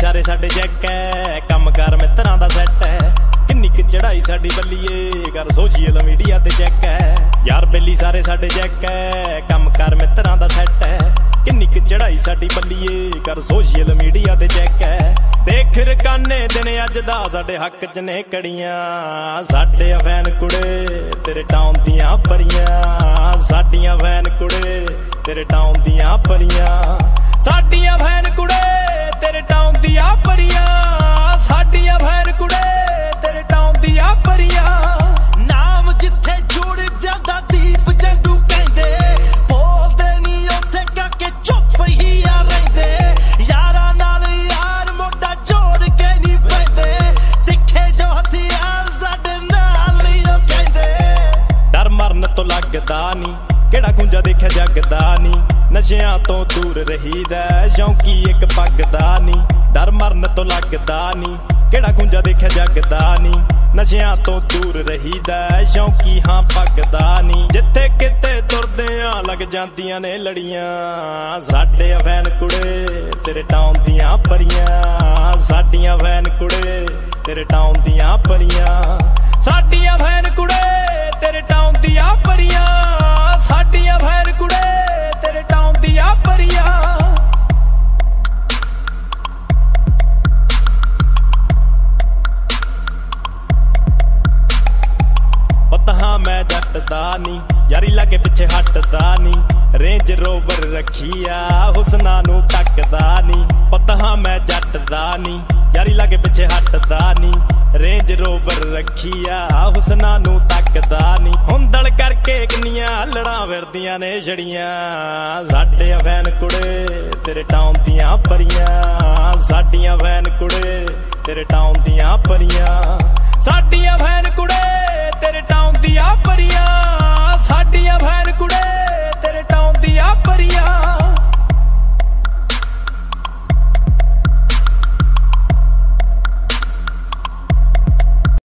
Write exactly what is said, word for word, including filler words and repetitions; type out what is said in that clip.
सारे साडे चैक है, कम कार मित्रां दा सैट है। किन्नी क चढ़ाई साडी बल्लीए कर सोशल मीडिया ते चैक है। यार बेली सारे साडे चैक है, कम कार मित्रां दा सैट है। किन्नी क चढ़ाई साडी बल्लीए कर सोशल मीडिया ते चैक है। देख रकाने दिन अज दा साडे हक च ने कड़ियां, साडे फैन कुड़े तेरे टाउन दियां परियां, साडियां फैन कुड़े तेरे टाउन दियां परियां, साडियां फैन कुड़े तेरे टाउन दियां परियां, साडियां फैन कुड़े तेरे टाउन दियां परियां। नाम जिथे जुड़ जांदा दीप जंडू कहंदे, बोलदे नी उत्थे काके चुप ही आ रहिंदे। यारां नाल यार मोटा जोड़ के नी पैंदे, दिखे जो हथियार साडे नाल ही कहंदे। डर मरन तो लगदा नी, केड़ा खुंजा देखिया जगदा नी, नशियां तो दूर रहीदा शौकी एक पगदा नी। डर मरन तो लगदा नी, केड़ा खुंजा देखिया जगदा नी, नशियां तो दूर रहीदा शौकी हाँ पगदा नी। जिथे किते तुरदे आ लग जांदियां ने लड़ियां, साडे फैन कुड़े तेरे टाउन दियां परियां, साडियां फैन कुड़े तेरे टाउन दियां परियां, साडियां फैन कुड़े तेरे टाउन दियां परियां, साडियां फैन कुड़े तेरे टाउन दियां परियां। पता मैं जटदा नी, यारी लागे पिछे हटदा नी, रेंज रोवर रखिया हुसना नू टकदा नी। पता मैं जटदा नी, यारी लागे पिछे हटदा नी, रेंज रोवर रखिया हुसना नू तकदा नी। हुंदड़ करके किन्नियां लड़ां फिरदियां ने छड़ियां, साडे फैन कुड़े तेरे टाउन दियां परियां, साडियां फैन कुड़े तेरे टाउन दियां परियां, साडियां